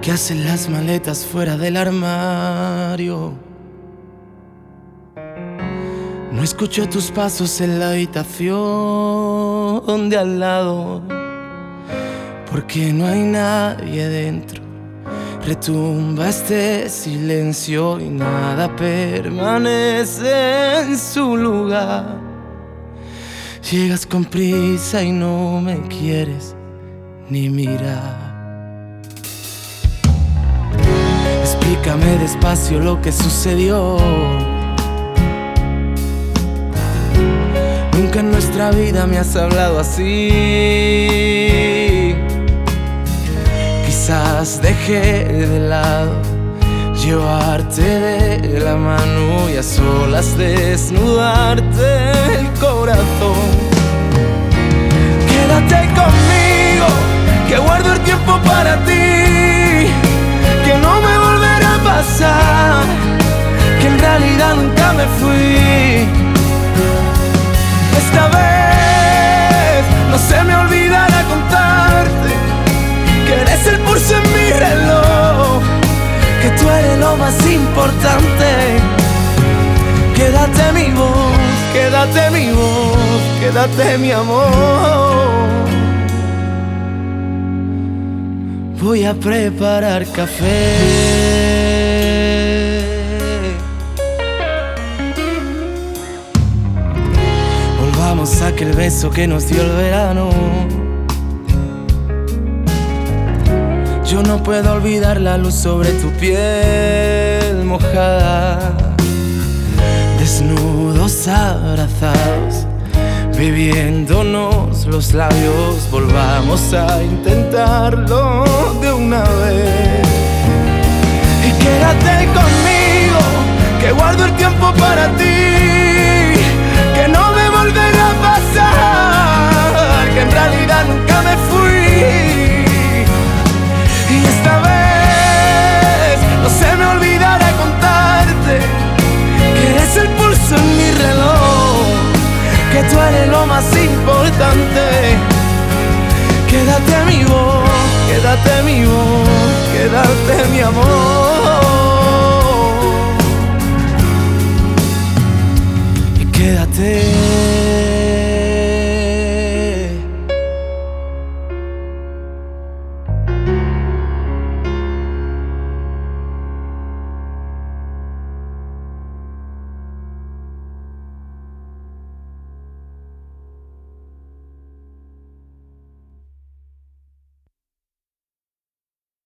que hacen las maletas fuera del armario. No escucho tus pasos en la habitación de al lado, porque no hay nadie dentro. Retumba este silencio y nada permanece en su lugar. Llegas con prisa y no me quieres ni mirar. Explícame despacio lo que sucedió. Nunca en nuestra vida me has hablado así. Quizás dejé de lado llevarte de la mano y a solas desnudarte el corazón. Quédate conmigo, que guardo el tiempo para ti, que no me volverá a pasar, que en realidad nunca me fui. Esta vez no se me olvidará contarte que eres el pulso en mi reloj, que tú eres lo más importante. Quédate mi voz, quédate mi voz, quédate mi amor. Voy a preparar café. Volvamos a aquel beso que nos dio el verano. Yo no puedo olvidar la luz sobre tu piel mojada. Desnudos abrazados, bebiéndonos los labios, volvamos a intentarlo de una vez. Y quédate conmigo, que guardo el tiempo para ti, que no me volverá a pasar, que en realidad nunca me fui. Y esta vez no se me olvidará contarte que eres el pulso en mi reloj, que tú eres lo más importante. Quédate mi voz, quédate mi voz, quédate mi amor. Y quédate.